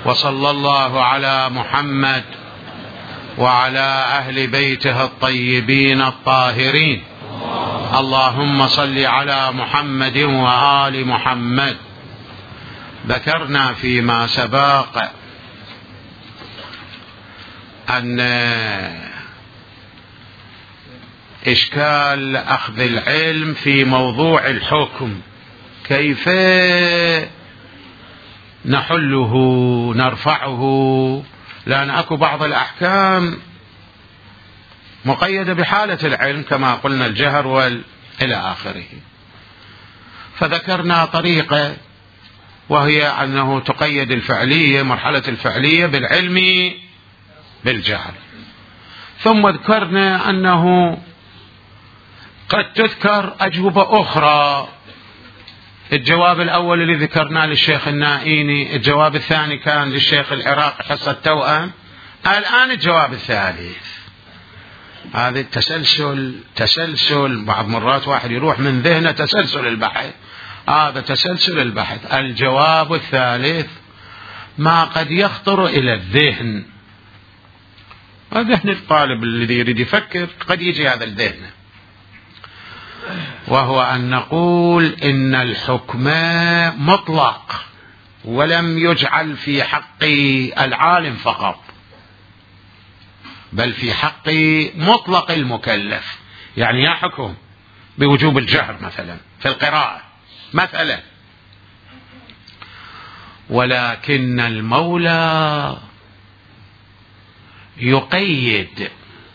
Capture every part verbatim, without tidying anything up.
وصلى الله على محمد وعلى أهل بيته الطيبين الطاهرين. اللهم صل على محمد وآل محمد. ذكرنا فيما سبق أن إشكال أخذ العلم في موضوع الحكم، كيف نحله نرفعه، لأن أكو بعض الأحكام مقيدة بحالة العلم كما قلنا الجهر وال إلى آخره. فذكرنا طريقة وهي أنه تقيد الفعلية، مرحلة الفعلية بالعلم بالجهل. ثم ذكرنا أنه قد تذكر أجوبة أخرى. الجواب الأول اللي ذكرناه للشيخ النائيني، الجواب الثاني كان للشيخ العراقي حصة توأم، الآن الجواب الثالث. هذا التسلسل تسلسل بعض مرات واحد يروح من ذهنه تسلسل البحث، هذا تسلسل البحث. الجواب الثالث ما قد يخطر إلى الذهن، ذهن الطالب الذي يريد يفكر قد يجي هذا الذهن، وهو أن نقول إن الحكم مطلق ولم يجعل في حق العالم فقط، بل في حق مطلق المكلف. يعني يحكم بوجوب الجهر مثلا في القراءة مثلا، ولكن المولى يقيد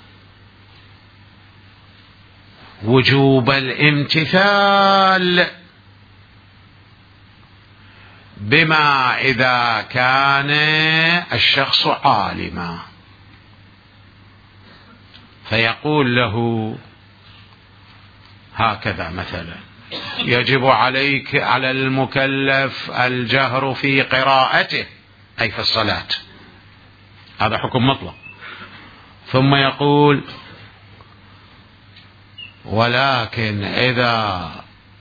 وجوب الامتثال بما إذا كان الشخص عالما، فيقول له هكذا مثلا: يجب عليك على المكلف الجهر في قراءته، أي في الصلاة، هذا حكم مطلق. ثم يقول: ولكن إذا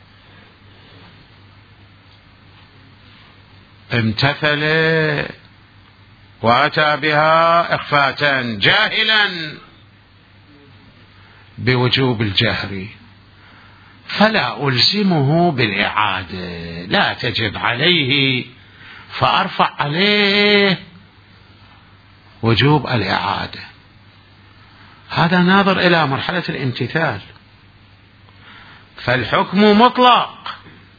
امتثل وأتى بها إخفاء جاهلا بوجوب الجهر فلا ألزمه بالإعادة، لا تجب عليه، فأرفع عليه وجوب الإعادة. هذا ناظر إلى مرحلة الامتثال، فالحكم مطلق،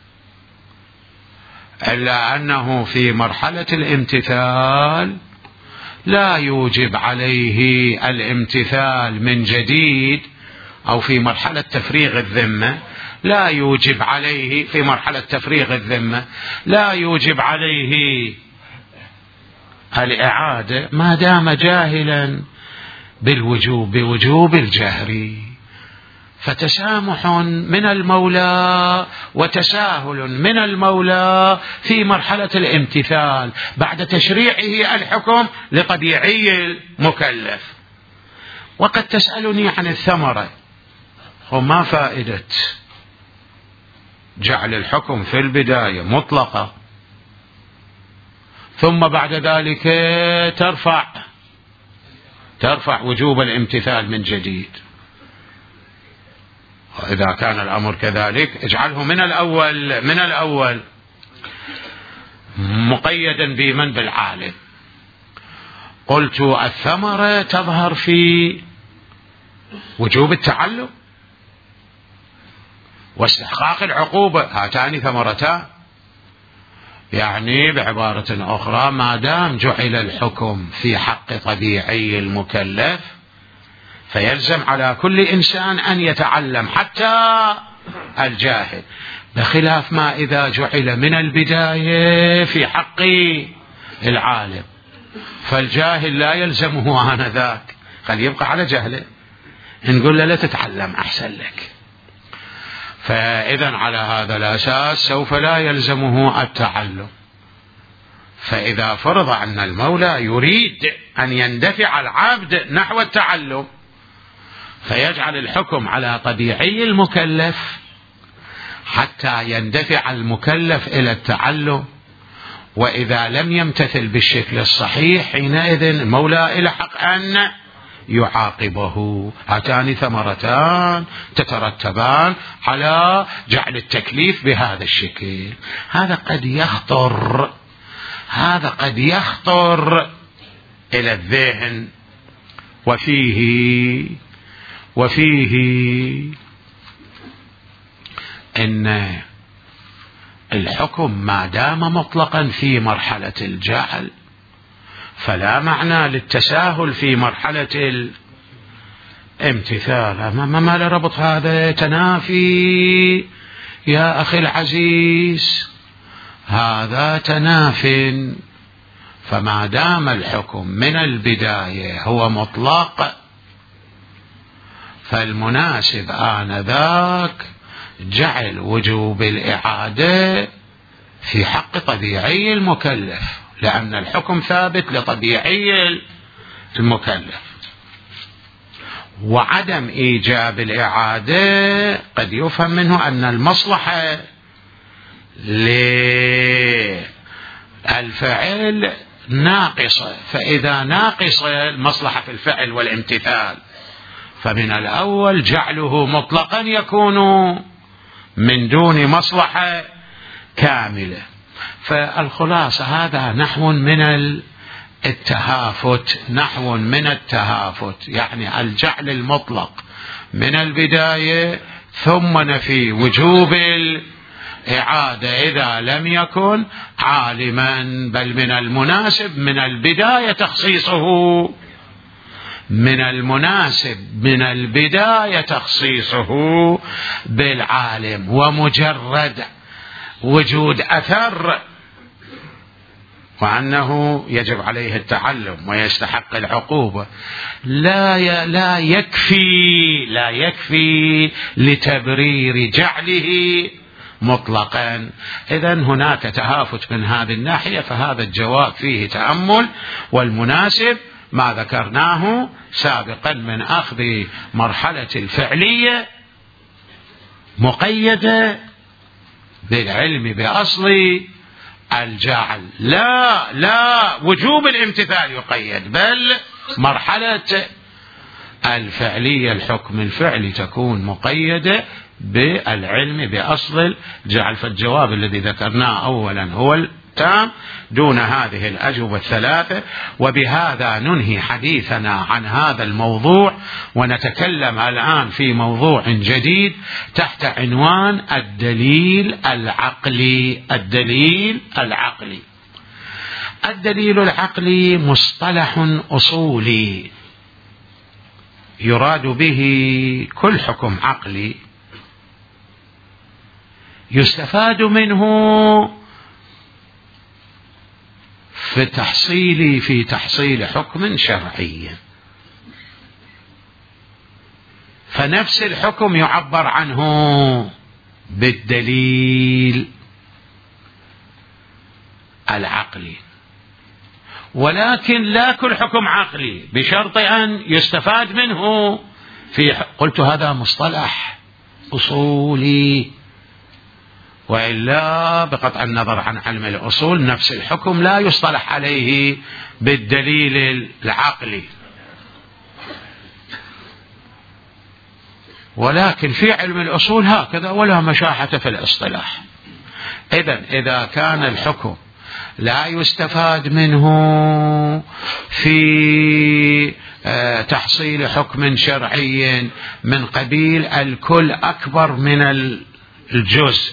إلا أنه في مرحلة الامتثال لا يوجب عليه الامتثال من جديد، أو في مرحلة تفريغ الذمة لا يوجب عليه، في مرحلة تفريغ الذمة لا يوجب عليه الإعادة ما دام جاهلا بالوجوب بوجوب الجهر. فتسامح من المولى وتساهل من المولى في مرحلة الامتثال بعد تشريعه الحكم لطبيعي المكلف. وقد تسألني عن الثمرة، وما فائدة جعل الحكم في البداية مطلقة ثم بعد ذلك ترفع ترفع وجوب الامتثال من جديد؟ وإذا كان الأمر كذلك اجعله من الأول من الأول مقيدا بمن بالعالم. قلت الثمرة تظهر في وجوب التعلم واستحقاق العقوبة، هاتان ثمرتان. يعني بعبارة أخرى، ما دام جعل الحكم في حق طبيعي المكلف فيلزم على كل إنسان أن يتعلم حتى الجاهل، بخلاف ما إذا جعل من البداية في حق العالم، فالجاهل لا يلزمه آنذاك، خليه يبقى على جهله، نقول له لا تتعلم أحسن لك. فإذا على هذا الأساس سوف لا يلزمه التعلم. فإذا فرض أن المولى يريد أن يندفع العبد نحو التعلم فيجعل الحكم على طبيعي المكلف حتى يندفع المكلف إلى التعلم، وإذا لم يمتثل بالشكل الصحيح حينئذ المولى له حق أن يعاقبه. هاتان ثمرتان تترتبان على جعل التكليف بهذا الشكل. هذا قد يخطر هذا قد يخطر إلى الذهن، وفيه وفيه إن الحكم ما دام مطلقا في مرحلة الجعل فلا معنى للتساهل في مرحلة الامتثال. ما, ما لربط هذا تنافي يا أخي العزيز، هذا تناف. فما دام الحكم من البداية هو مطلق فالمناسب آنذاك جعل وجوب الإعادة في حق طبيعي المكلف، لأن الحكم ثابت لطبيعي المكلف. وعدم إيجاب الإعادة قد يفهم منه أن المصلحة للفعل ناقصة، فإذا ناقصة المصلحة في الفعل والامتثال فمن الأول جعله مطلقا يكون من دون مصلحة كاملة. فالخلاصة هذا نحو من التهافت نحو من التهافت يعني الجعل المطلق من البداية ثم نفي وجوب الإعادة إذا لم يكن عالما، بل من المناسب من البداية تخصيصه من المناسب من البداية تخصيصه بالعالم، ومجرد وجود أثر وأنه يجب عليه التعلم ويستحق العقوبة لا لا يكفي لا يكفي لتبرير جعله مطلقا. إذن هناك تهافت من هذه الناحية، فهذا الجواب فيه تأمل، والمناسب ما ذكرناه سابقا من أخذ مرحلة الفعلية مقيدة بالعلم بأصل الجعل، لا لا وجوب الامتثال يقيد، بل مرحلة الفعلية الحكم الفعلي تكون مقيدة بالعلم بأصل الجعل. فالجواب الذي ذكرناه أولا هو التام دون هذه الأجوبة الثلاثة. وبهذا ننهي حديثنا عن هذا الموضوع، ونتكلم الآن في موضوع جديد تحت عنوان الدليل العقلي. الدليل العقلي الدليل العقلي مصطلح أصولي يراد به كل حكم عقلي يستفاد منه في تحصيل في تحصيل حكم شرعي. فنفس الحكم يعبر عنه بالدليل العقلي، ولكن لا كل حكم عقلي بشرط أن يستفاد منه في. قلت هذا مصطلح أصولي، وإلا بقطع النظر عن علم الأصول نفس الحكم لا يصطلح عليه بالدليل العقلي، ولكن في علم الأصول هكذا ولا مشاحة في الاصطلاح. إذن إذا كان الحكم لا يستفاد منه في تحصيل حكم شرعي من قبيل الكل أكبر من الجزء،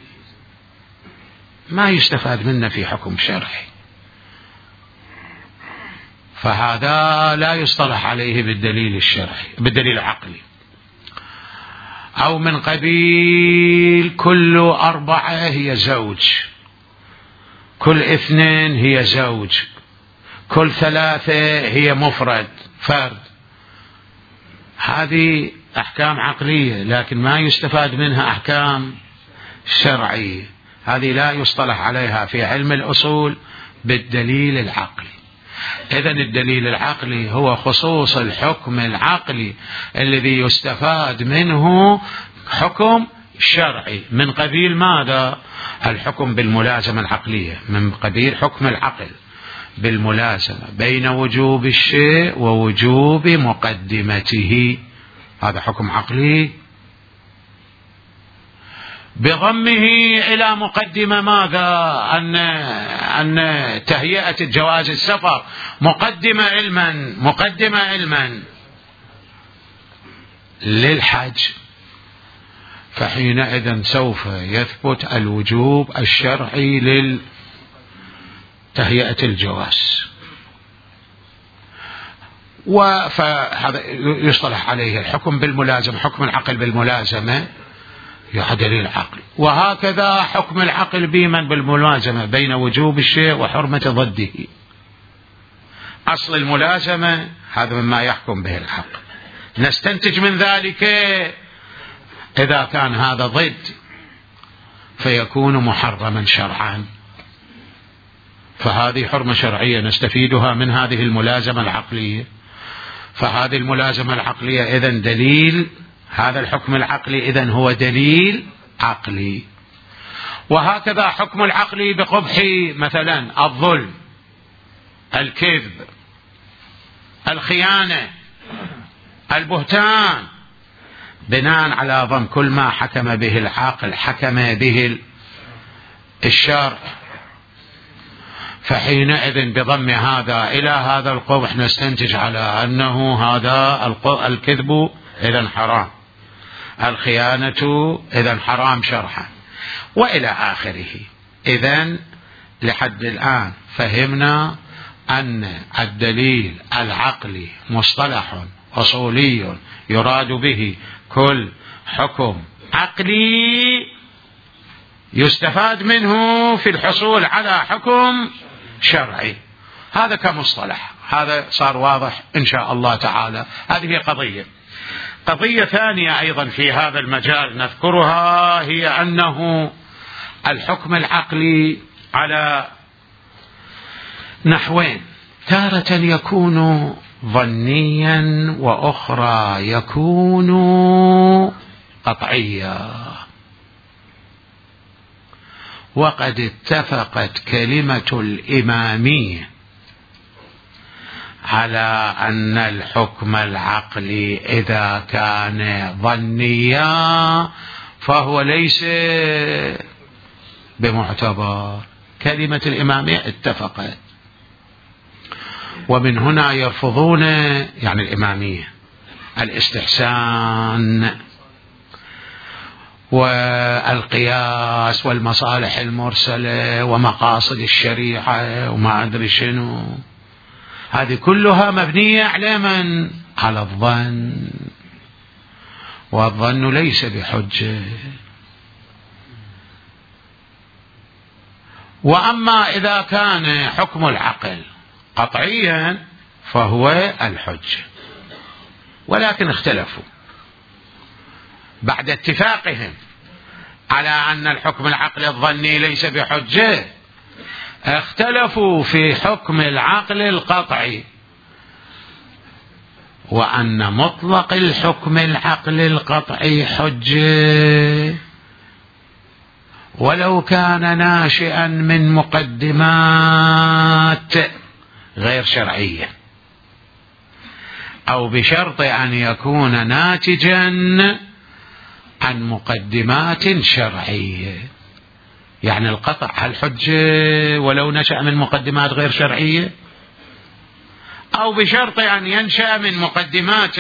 ما يستفاد منه في حكم شرعي، فهذا لا يصطلح عليه بالدليل الشرعي بالدليل العقلي. أو من قبيل كل أربعة هي زوج، كل اثنين هي زوج، كل ثلاثة هي مفرد فرد، هذه أحكام عقلية لكن ما يستفاد منها أحكام شرعية، هذه لا يصطلح عليها في علم الأصول بالدليل العقلي. إذن الدليل العقلي هو خصوص الحكم العقلي الذي يستفاد منه حكم شرعي من قبيل ماذا؟ الحكم بالملازمة العقلية، من قبيل حكم العقل بالملازمة بين وجوب الشيء ووجوب مقدمته، هذا حكم عقلي بضمه إلى مقدمة ماذا؟ أن أن تهيئة جواز السفر مقدمة علما مقدمة علما للحج، فحينئذ سوف يثبت الوجوب الشرعي لتهيئة الجواز، وهذا يصطلح عليه الحكم بالملازمة، حكم العقل بالملازمة دليل عقلي. وهكذا حكم العقل بمن بالملازمة بين وجوب الشيء وحرمة ضده، أصل الملازمة هذا مما يحكم به العقل، نستنتج من ذلك إذا كان هذا ضد فيكون محرما شرعا، فهذه حرمة شرعية نستفيدها من هذه الملازمة العقلية، فهذه الملازمة العقلية إذن دليل، هذا الحكم العقلي إذن هو دليل عقلي. وهكذا حكم العقلي بقبح مثلا الظلم، الكذب، الخيانة، البهتان، بناء على ظن كل ما حكم به العقل حكم به الشرع، فحينئذ بضم هذا إلى هذا القبح نستنتج على أنه هذا الكذب إذن حرام، الخيانة إذن حرام شرعا، وإلى آخره. إذن لحد الآن فهمنا أن الدليل العقلي مصطلح أصولي يراد به كل حكم عقلي يستفاد منه في الحصول على حكم شرعي، هذا كمصطلح، هذا صار واضح إن شاء الله تعالى. هذه قضية. قضية ثانية أيضا في هذا المجال نذكرها، هي أنه الحكم العقلي على نحوين، تارة يكون ظنيا وأخرى يكون قطعيا، وقد اتفقت كلمة الإمامية على أن الحكم العقلي إذا كان ظنيا فهو ليس بمعتبر. كلمة الإمامية اتفقت، ومن هنا يرفضون يعني الإمامية الاستحسان والقياس والمصالح المرسلة ومقاصد الشريعة وما أدري شنو، هذه كلها مبنية على من؟ على الظن، والظن ليس بحجة. وأما إذا كان حكم العقل قطعيا فهو الحجة، ولكن اختلفوا بعد اتفاقهم على أن الحكم العقل الظني ليس بحجة، اختلفوا في حكم العقل القطعي، وأن مطلق الحكم العقل القطعي حجة ولو كان ناشئا من مقدمات غير شرعية، أو بشرط أن يكون ناتجا عن مقدمات شرعية. يعني القطع هل حجة ولو نشأ من مقدمات غير شرعية، أو بشرط أن ينشأ من مقدمات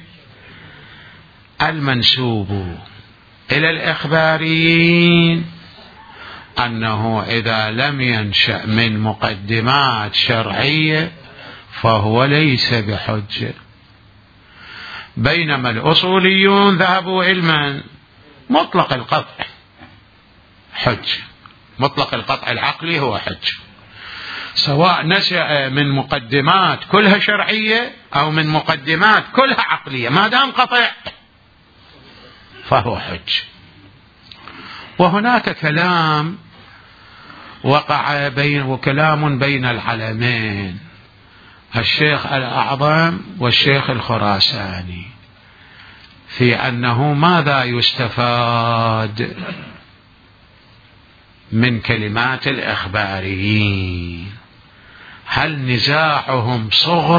المنسوب إلى الإخباريين أنه إذا لم ينشأ من مقدمات شرعية فهو ليس بحجة، بينما الأصوليون ذهبوا علما مطلق القطع حجة، مطلق القطع العقلي هو حجة، سواء نشأ من مقدمات كلها شرعية أو من مقدمات كلها عقلية، ما دام قطع فهو حجة. وهناك كلام وقع بين وكلام بين العلمين الشيخ الأعظم والشيخ الخراساني، في أنه ماذا يستفاد من كلمات الإخباريين؟ هل نزاعهم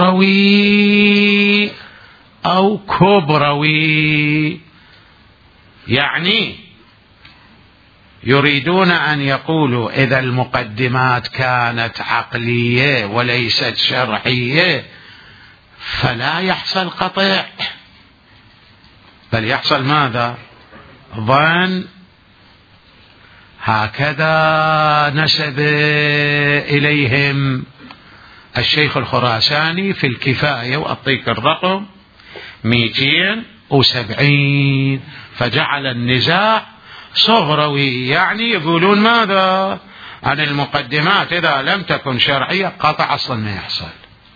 صغروي أو كبروي؟ يعني يريدون أن يقولوا إذا المقدمات كانت عقلية وليست شرعية فلا يحصل قطع، بل يحصل ماذا؟ ظن. هكذا نسب إليهم الشيخ الخراساني في الكفاية، وأعطيك الرقم مئتين وسبعين. فجعل النزاع صغروي، يعني يقولون ماذا؟ عن المقدمات إذا لم تكن شرعية قطع أصلا ما يحصل،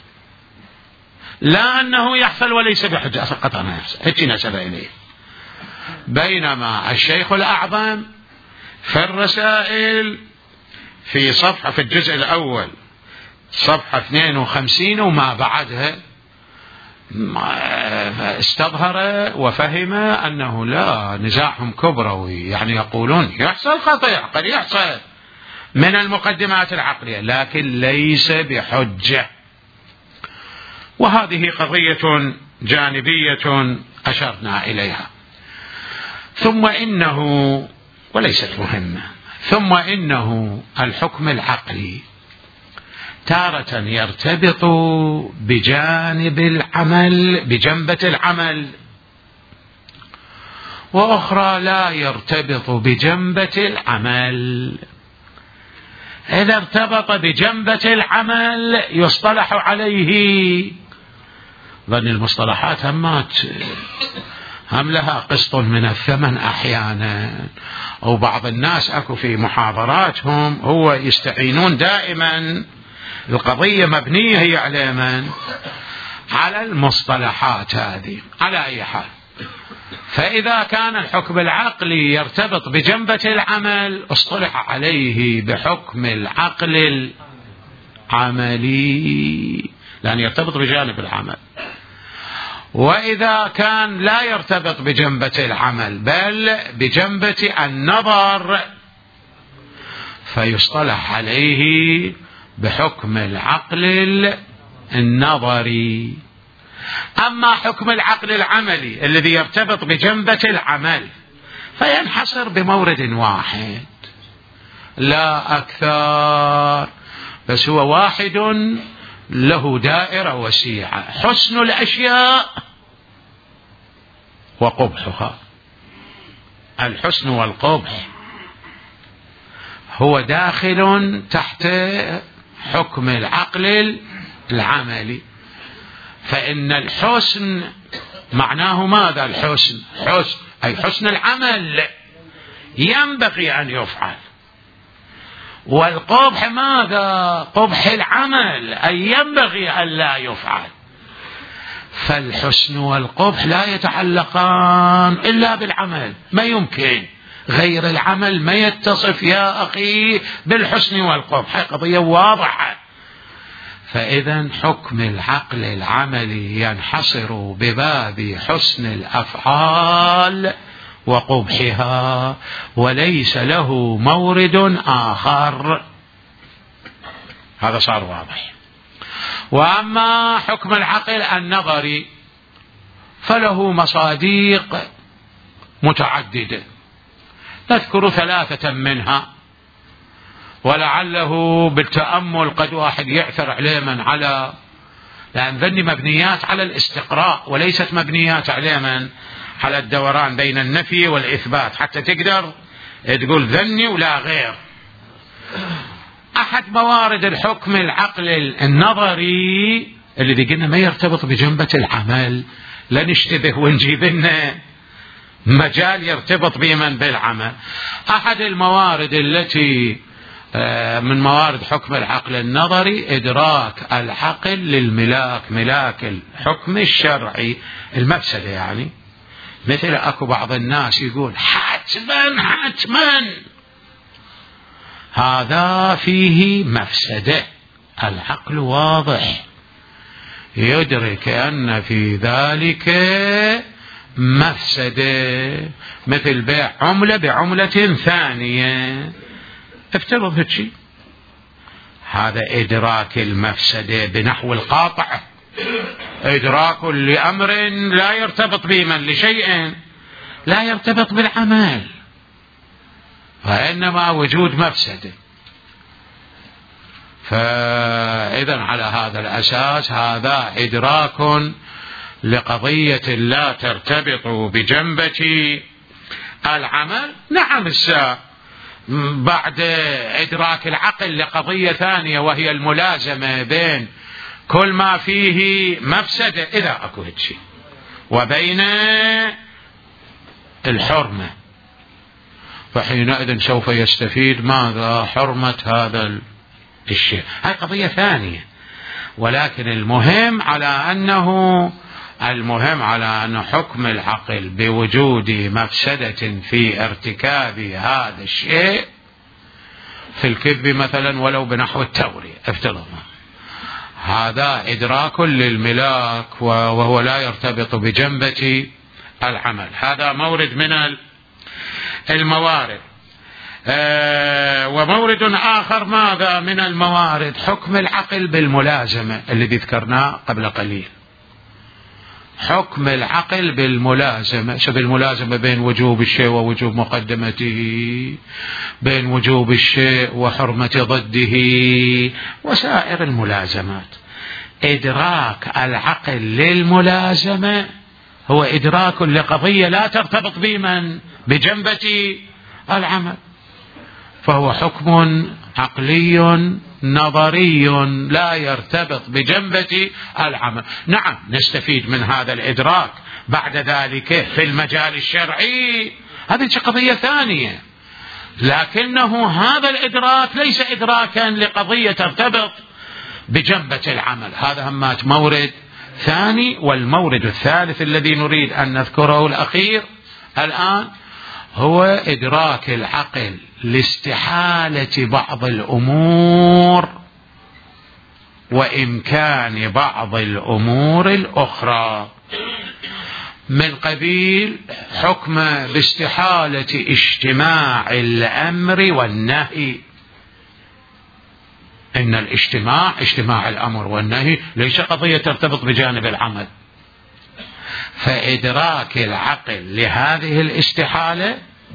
لا أنه يحصل وليس بحجة، أصلا قطع ما يحصل. هيك نسب إليه. بينما الشيخ الأعظم في الرسائل في صفحة في الجزء الأول صفحة اثنين وخمسين وما بعدها استظهر وفهم أنه لا، نزاعهم كبروي، يعني يقولون يحصل قطع، قد يحصل من المقدمات العقلية لكن ليس بحجة. وهذه قضية جانبية أشرنا إليها. ثم إنه، وليست مهمة، ثم إنه الحكم العقلي تارة يرتبط بجانب العمل، بجنبة العمل، وأخرى لا يرتبط بجنبة العمل. إذا ارتبط بجنبة العمل يصطلح عليه. ظن المصطلحات همات هم لها قسط من الثمن أحيانا، أو بعض الناس أكو في محاضراتهم هو يستعينون دائما، القضية مبنية هي على من؟ على المصطلحات هذه. على أي حال، فإذا كان الحكم العقلي يرتبط بجنبة العمل اصطلح عليه بحكم العقل العملي، لأن يرتبط بجانب العمل. وإذا كان لا يرتبط بجنبة العمل بل بجنبة النظر فيصطلح عليه بحكم العقل النظري. أما حكم العقل العملي الذي يرتبط بجنبة العمل فينحصر بمورد واحد لا أكثر، بس هو واحد له دائرة وسيعة: حسن الأشياء وقبحها. الحسن والقبح هو داخل تحت حكم العقل العملي. فإن الحسن معناه ماذا؟ الحسن حسن أي حسن العمل ينبغي أن يفعل، والقبح ماذا؟ قبح العمل أي ينبغي أن لا يفعل. فالحسن والقبح لا يتعلقان إلا بالعمل، ما يمكن غير العمل ما يتصف يا أخي بالحسن والقبح، قضية واضحة. فإذا حكم العقل العملي ينحصر بباب حسن الأفعال وقبحها وليس له مورد آخر. هذا صار واضح. وأما حكم العقل النظري فله مصادق متعددة، نذكر ثلاثة منها، ولعله بالتأمل قد واحد يعثر عليه من على، لأن ذني مبنيات على الاستقراء وليست مبنيات على من على الدوران بين النفي والإثبات، حتى تقدر تقول ذني ولا غير. أحد موارد الحكم العقل النظري الذي قلنا ما يرتبط بجنبة العمل، لا نشتبه ونجيب لنا مجال يرتبط بمن بالعمل. أحد الموارد التي من موارد حكم العقل النظري إدراك العقل للملاك، ملاك الحكم الشرعي، المفسدة. يعني مثل أكو بعض الناس يقول حتما حتما، هذا فيه مفسدة. العقل واضح يدرك أن في ذلك مفسدة، مثل بيع عملة بعملة ثانية، افترض هالشيء، هذا إدراك المفسدة بنحو القاطع، إدراك لأمر لا يرتبط بمن لشيء لا يرتبط بالعمل، وإنما وجود مفسدة. فإذا على هذا الأساس هذا إدراك لقضية لا ترتبط بجنبة العمل. نعم، الساعة بعد إدراك العقل لقضية ثانية وهي الملازمة بين كل ما فيه مفسدة إذا أكو هالشيء وبين الحرمة، فحينئذ سوف يستفيد ماذا؟ حرمة هذا الشيء. هذه قضية ثانية، ولكن المهم على أنه المهم على أن حكم العقل بوجود مفسدة في ارتكاب هذا الشيء في الكذب مثلا ولو بنحو التورية افترضنا، هذا إدراك للملاك وهو لا يرتبط بجنبة العمل. هذا مورد من الموارد. آه ومورد آخر ماذا من الموارد؟ حكم العقل بالملازمة الذي ذكرناه قبل قليل. حكم العقل بالملازمة، شو بالملازمة؟ بين وجوب الشيء ووجوب مقدمته، بين وجوب الشيء وحرمة ضده، وسائر الملازمات. إدراك العقل للملازمة هو إدراك لقضية لا ترتبط بمن؟ بجنبة العمل، فهو حكم عقلي نظري لا يرتبط بجنبة العمل. نعم، نستفيد من هذا الإدراك بعد ذلك في المجال الشرعي، هذه قضية ثانية، لكنه هذا الإدراك ليس إدراكا لقضية ترتبط بجنبة العمل. هذا همات مورد ثاني. والمورد الثالث الذي نريد أن نذكره الأخير الآن هو إدراك العقل لاستحالة بعض الأمور وإمكان بعض الأمور الأخرى، من قبيل حكم باستحالة اجتماع الأمر والنهي. إن الاجتماع اجتماع الأمر والنهي ليس قضية ترتبط بجانب العمل، فإدراك العقل لهذه الاستحالة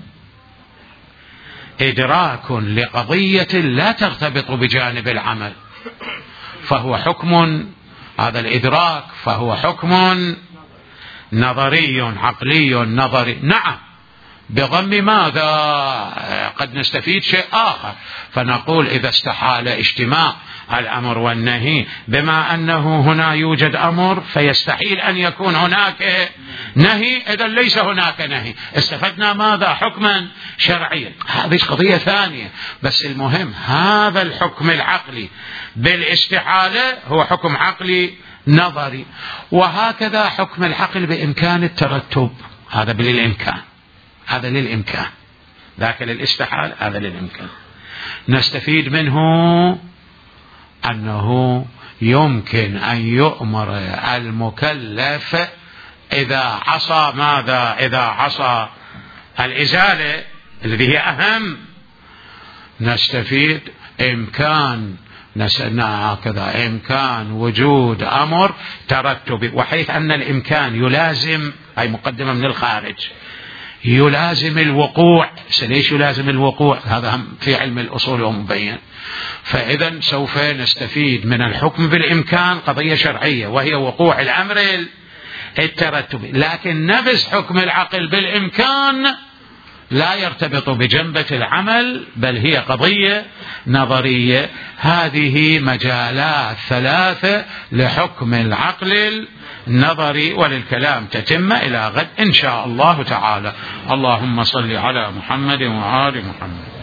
إدراك لقضية لا ترتبط بجانب العمل، فهو حكم، هذا الإدراك فهو حكم نظري عقلي نظري. نعم، بضم ماذا؟ قد نستفيد شيء آخر، فنقول إذا استحال اجتماع الأمر والنهي بما أنه هنا يوجد أمر فيستحيل أن يكون هناك نهي، إذا ليس هناك نهي، استفدنا ماذا؟ حكما شرعيا. هذه قضية ثانية، بس المهم هذا الحكم العقلي بالاستحالة هو حكم عقلي نظري. وهكذا حكم العقل بإمكان الترتب، هذا بالإمكان، هذا للإمكان، ذاك للاستحالة، هذا للإمكان. نستفيد منه أنه يمكن أن يؤمر المكلف إذا عصى ماذا؟ إذا عصى الإزالة الذي هي أهم. نستفيد إمكان نسألنا هكذا إمكان وجود أمر ترتب، وحيث أن الإمكان يلازم، أي مقدمة من الخارج، يلازم الوقوع. ليش يلازم الوقوع؟ هذا هم في علم الأصول ومبين. فإذا سوف نستفيد من الحكم بالإمكان قضية شرعية وهي وقوع الأمر الترتب، لكن نفس حكم العقل بالإمكان لا يرتبط بجنبة العمل، بل هي قضية نظرية. هذه مجالات ثلاثة لحكم العقل النظري، وللكلام تتم إلى غد إن شاء الله تعالى. اللهم صل على محمد وآل محمد.